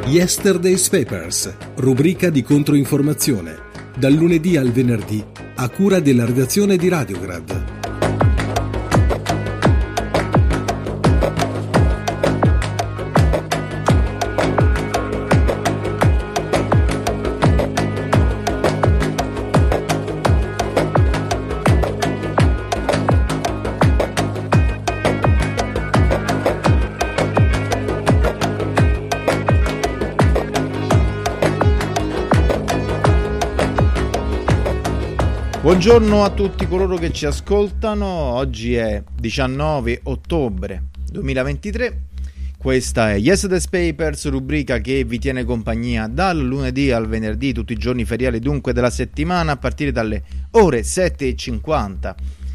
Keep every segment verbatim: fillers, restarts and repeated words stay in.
Yesterday's Papers, rubrica di controinformazione, dal lunedì al venerdì, a cura della redazione di Radiograd. Buongiorno a tutti coloro che ci ascoltano. Oggi è diciannove ottobre duemilaventitré. Questa è Yesterday's Papers, rubrica che vi tiene compagnia dal lunedì al venerdì, tutti i giorni feriali dunque della settimana, a partire dalle ore sette e cinquanta,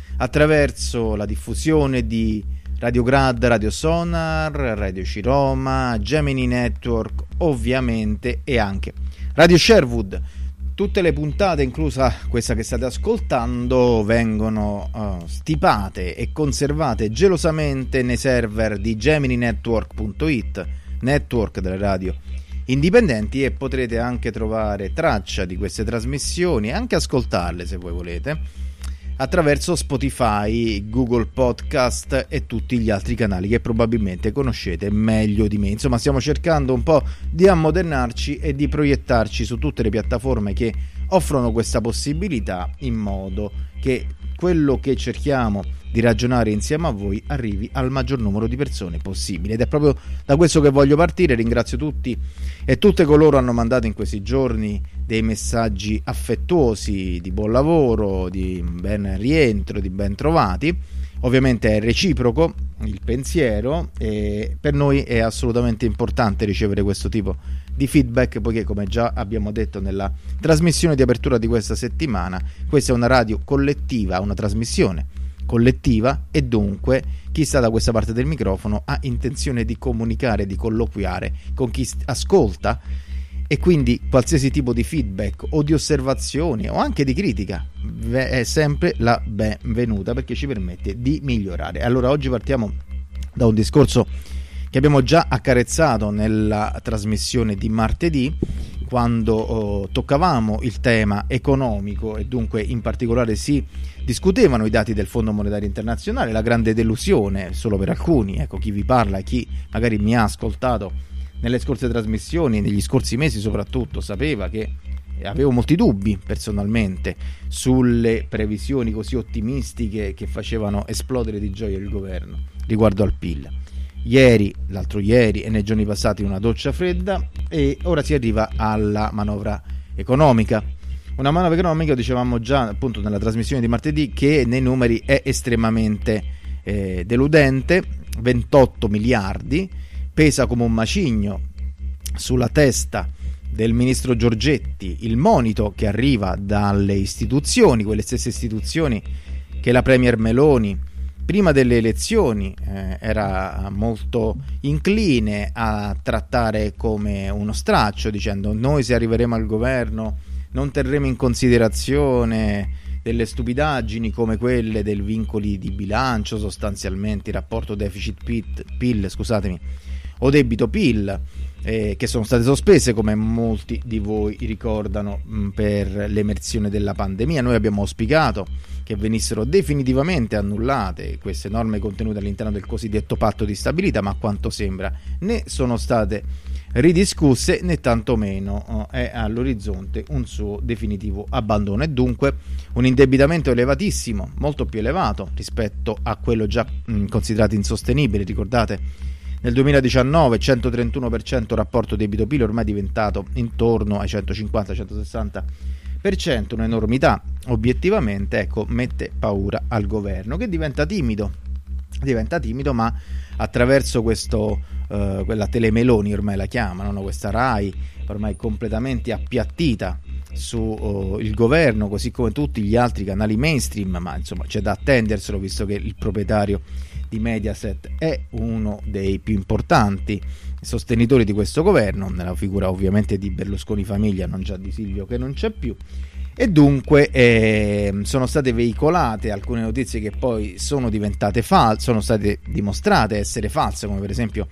attraverso la diffusione di Radiograd, Radio Sonar, Radio Ciroma, Gemini Network ovviamente, e anche Radio Sherwood. Tutte le puntate, inclusa questa che state ascoltando, vengono uh, stipate e conservate gelosamente nei server di gemini network punto it, network delle radio indipendenti, e potrete anche trovare traccia di queste trasmissioni e anche ascoltarle, se voi volete, attraverso Spotify, Google Podcast e tutti gli altri canali che probabilmente conoscete meglio di me. Insomma, stiamo cercando un po' di ammodernarci e di proiettarci su tutte le piattaforme che offrono questa possibilità, in modo che quello che cerchiamo di ragionare insieme a voi arrivi al maggior numero di persone possibile. Ed è proprio da questo che voglio partire. Ringrazio tutti e tutte coloro che hanno mandato in questi giorni dei messaggi affettuosi di buon lavoro, di ben rientro, di ben trovati. Ovviamente è reciproco il pensiero e per noi è assolutamente importante ricevere questo tipo di feedback, poiché, come già abbiamo detto nella trasmissione di apertura di questa settimana, questa è una radio collettiva, una trasmissione collettiva, e dunque chi sta da questa parte del microfono ha intenzione di comunicare, di colloquiare con chi ascolta, e quindi qualsiasi tipo di feedback o di osservazione o anche di critica è sempre la benvenuta, perché ci permette di migliorare. Allora, oggi partiamo da un discorso che abbiamo già accarezzato nella trasmissione di martedì, quando oh, toccavamo il tema economico, e dunque in particolare si discutevano i dati del Fondo Monetario Internazionale, la grande delusione solo per alcuni. Ecco, chi vi parla, chi magari mi ha ascoltato nelle scorse trasmissioni, negli scorsi mesi soprattutto, sapeva che avevo molti dubbi personalmente sulle previsioni così ottimistiche che facevano esplodere di gioia il governo riguardo al P I L. Ieri, l'altro ieri e nei giorni passati una doccia fredda, e ora si arriva alla manovra economica. Una manovra economica, dicevamo già appunto nella trasmissione di martedì, che nei numeri è estremamente eh, deludente. Ventotto miliardi, pesa come un macigno sulla testa del ministro Giorgetti il monito che arriva dalle istituzioni, quelle stesse istituzioni che la premier Meloni prima delle elezioni eh, era molto incline a trattare come uno straccio, dicendo: noi se arriveremo al governo non terremo in considerazione delle stupidaggini come quelle del vincoli di bilancio, sostanzialmente il rapporto deficit P I L, scusatemi, o debito P I L, eh, che sono state sospese, come molti di voi ricordano, mh, per l'emersione della pandemia. Noi abbiamo auspicato che venissero definitivamente annullate queste norme contenute all'interno del cosiddetto patto di stabilità, ma a quanto sembra né sono state ridiscusse né tantomeno eh, è all'orizzonte un suo definitivo abbandono, e dunque un indebitamento elevatissimo, molto più elevato rispetto a quello già mh, considerato insostenibile. Ricordate, nel duemiladiciannove centotrentuno per cento rapporto debito P I L, ormai diventato intorno ai centocinquanta centosessanta per cento, un'enormità obiettivamente. Ecco, mette paura al governo, che diventa timido, diventa timido ma attraverso questo, eh, quella Telemeloni ormai la chiamano, no? Questa Rai ormai completamente appiattita su oh, il governo, così come tutti gli altri canali mainstream, ma insomma c'è da attenderselo, visto che il proprietario di Mediaset è uno dei più importanti sostenitori di questo governo, nella figura ovviamente di Berlusconi famiglia, non già di Silvio che non c'è più. E dunque eh, sono state veicolate alcune notizie che poi sono diventate false, sono state dimostrate essere false, come per esempio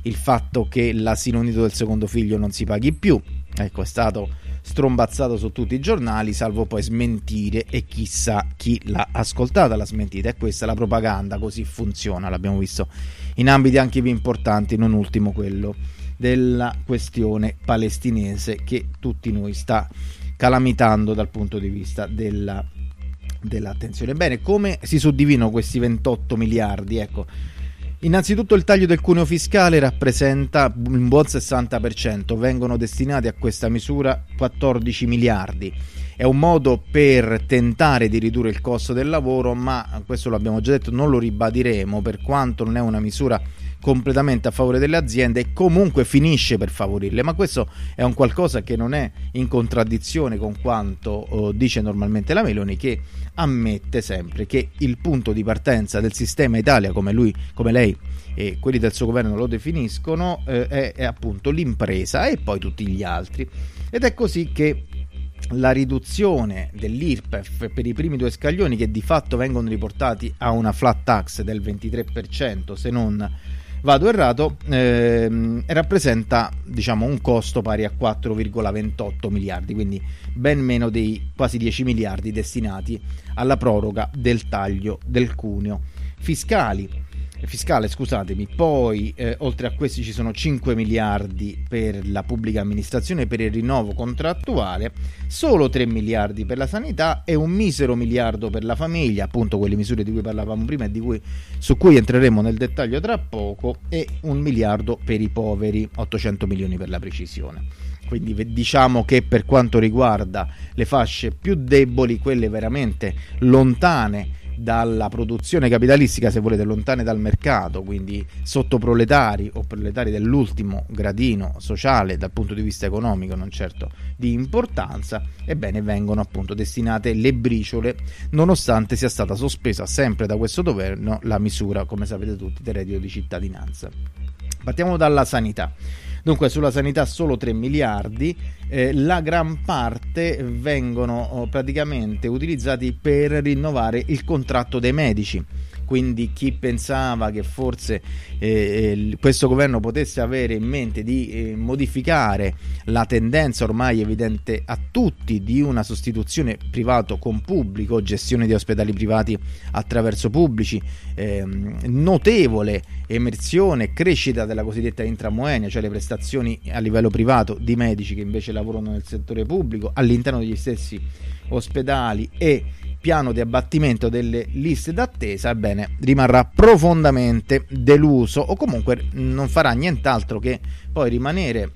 il fatto che l'asilo nido del secondo figlio non si paghi più. Ecco, è stato strombazzato su tutti i giornali, salvo poi smentire, e chissà chi l'ha ascoltata la smentita. E questa è la propaganda, così funziona, l'abbiamo visto in ambiti anche più importanti, non ultimo quello della questione palestinese, che tutti noi sta calamitando dal punto di vista della, dell'attenzione. Bene, come si suddividono questi ventotto miliardi? Ecco, innanzitutto il taglio del cuneo fiscale rappresenta un buon sessanta per cento, vengono destinati a questa misura quattordici miliardi. È un modo per tentare di ridurre il costo del lavoro, ma questo l'abbiamo già detto, non lo ribadiremo, per quanto non è una misura completamente a favore delle aziende, e comunque finisce per favorirle, ma questo è un qualcosa che non è in contraddizione con quanto oh, dice normalmente la Meloni, che ammette sempre che il punto di partenza del sistema Italia, come lui, come lei e quelli del suo governo lo definiscono, eh, è, è appunto l'impresa e poi tutti gli altri. Ed è così che la riduzione dell'I R P E F per i primi due scaglioni, che di fatto vengono riportati a una flat tax del ventitré per cento, se non vado errato, ehm, rappresenta, diciamo, un costo pari a quattro virgola ventotto miliardi, quindi ben meno dei quasi dieci miliardi destinati alla proroga del taglio del cuneo fiscali. fiscale, scusatemi. Poi eh, oltre a questi ci sono cinque miliardi per la pubblica amministrazione per il rinnovo contrattuale, solo tre miliardi per la sanità e un misero miliardo per la famiglia, appunto quelle misure di cui parlavamo prima e di cui, su cui entreremo nel dettaglio tra poco, e un miliardo per i poveri, ottocento milioni per la precisione. Quindi diciamo che per quanto riguarda le fasce più deboli, quelle veramente lontane dalla produzione capitalistica, se volete, lontane dal mercato, quindi sottoproletari o proletari dell'ultimo gradino sociale dal punto di vista economico, non certo di importanza, ebbene vengono appunto destinate le briciole, nonostante sia stata sospesa sempre da questo governo la misura, come sapete tutti, del reddito di cittadinanza. Partiamo dalla sanità. Dunque sulla sanità solo tre miliardi, eh, la gran parte vengono oh, praticamente utilizzati per rinnovare il contratto dei medici. Quindi chi pensava che forse eh, questo governo potesse avere in mente di eh, modificare la tendenza ormai evidente a tutti di una sostituzione privato con pubblico, gestione di ospedali privati attraverso pubblici, eh, notevole emersione e crescita della cosiddetta intramoenia, cioè le prestazioni a livello privato di medici che invece lavorano nel settore pubblico all'interno degli stessi ospedali, e piano di abbattimento delle liste d'attesa, ebbene rimarrà profondamente deluso, o comunque non farà nient'altro che poi rimanere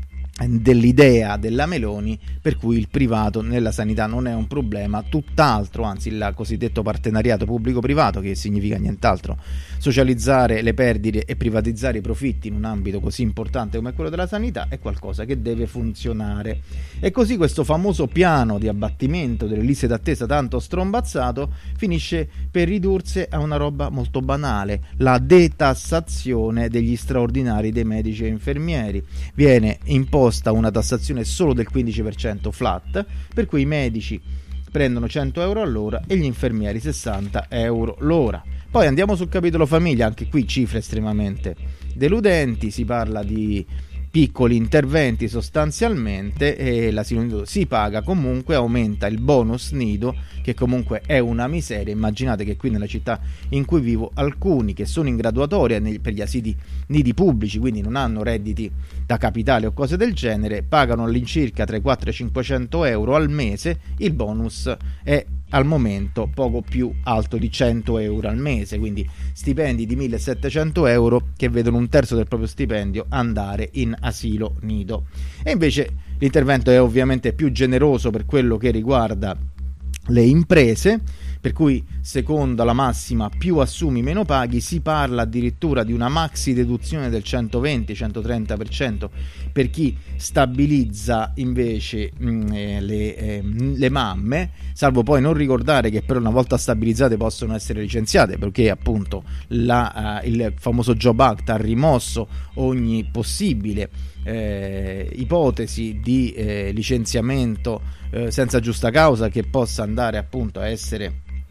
dell'idea della Meloni per cui il privato nella sanità non è un problema, tutt'altro, anzi il cosiddetto partenariato pubblico-privato, che significa nient'altro socializzare le perdite e privatizzare i profitti in un ambito così importante come quello della sanità, è qualcosa che deve funzionare. E così questo famoso piano di abbattimento delle liste d'attesa tanto strombazzato finisce per ridursi a una roba molto banale: la detassazione degli straordinari dei medici e infermieri. Viene imposta una tassazione solo del quindici per cento flat, per cui i medici prendono cento euro all'ora e gli infermieri sessanta euro l'ora. Poi andiamo sul capitolo famiglia, anche qui cifre estremamente deludenti, si parla di piccoli interventi sostanzialmente, e l'asilo nido si paga comunque, aumenta il bonus nido, che comunque è una miseria. Immaginate che qui nella città in cui vivo alcuni che sono in graduatoria per gli asili nidi pubblici, quindi non hanno redditi da capitale o cose del genere, pagano all'incirca tra i quattrocento e i cinquecento euro al mese. Il bonus è al momento poco più alto di cento euro al mese, quindi stipendi di millesettecento euro che vedono un terzo del proprio stipendio andare in asilo nido. E invece l'intervento è ovviamente più generoso per quello che riguarda le imprese, per cui secondo la massima più assumi meno paghi, si parla addirittura di una maxi deduzione del centoventi centotrenta per cento per chi stabilizza invece mh, le, eh, le mamme, salvo poi non ricordare che però una volta stabilizzate possono essere licenziate, perché appunto la, uh, il famoso Job Act ha rimosso ogni possibile eh, ipotesi di eh, licenziamento eh, senza giusta causa che possa andare appunto a essere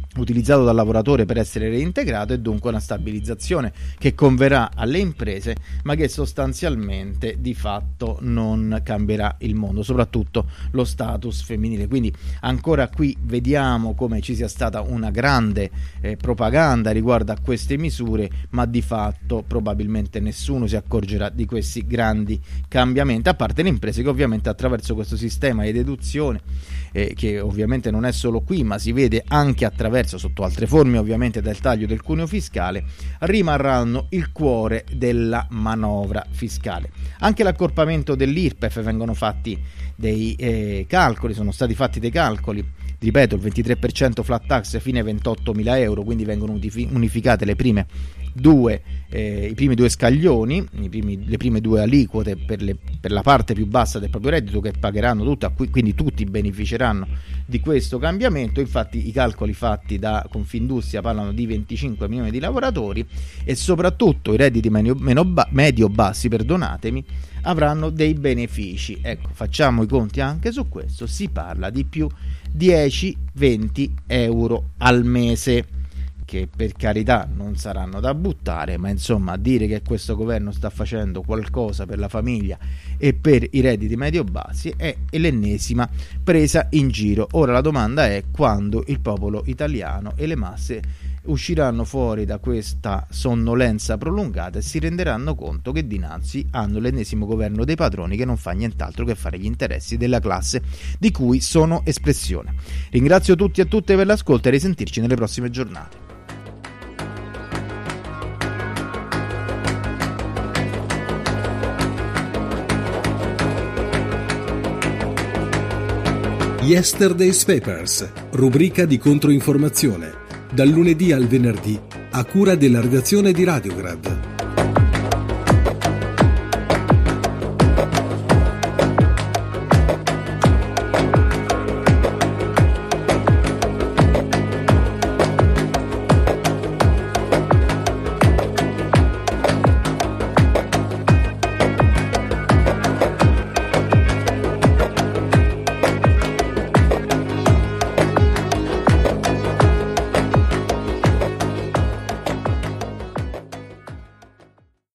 utilizzato dal lavoratore per essere reintegrato, e dunque una stabilizzazione che converrà alle imprese, ma che sostanzialmente di fatto non cambierà il mondo, soprattutto lo status femminile. Quindi ancora qui vediamo come ci sia stata una grande eh, propaganda riguardo a queste misure, ma di fatto probabilmente nessuno si accorgerà di questi grandi cambiamenti, a parte le imprese che ovviamente attraverso questo sistema di deduzione, eh, che ovviamente non è solo qui ma si vede anche attraverso sotto altre forme ovviamente del taglio del cuneo fiscale, rimarranno il cuore della manovra fiscale. Anche l'accorpamento dell'I R P E F, vengono fatti dei eh, calcoli, sono stati fatti dei calcoli, ripeto, il ventitré per cento flat tax fino ai ventottomila euro, quindi vengono unificate le prime due eh, i primi due scaglioni, i primi, le prime due aliquote per, le, per la parte più bassa del proprio reddito, che pagheranno tutti, quindi tutti beneficeranno di questo cambiamento. Infatti i calcoli fatti da Confindustria parlano di venticinque milioni di lavoratori, e soprattutto i redditi medio, meno ba- medio-bassi, perdonatemi, avranno dei benefici. Ecco, facciamo i conti anche su questo, si parla di più dieci venti euro al mese, che per carità non saranno da buttare, ma insomma dire che questo governo sta facendo qualcosa per la famiglia e per i redditi medio-bassi è l'ennesima presa in giro. Ora la domanda è quando il popolo italiano e le masse usciranno fuori da questa sonnolenza prolungata e si renderanno conto che dinanzi hanno l'ennesimo governo dei padroni, che non fa nient'altro che fare gli interessi della classe di cui sono espressione. Ringrazio tutti e tutte per l'ascolto e risentirci nelle prossime giornate. Yesterday's Papers, rubrica di controinformazione, dal lunedì al venerdì, a cura della redazione di Radiograd.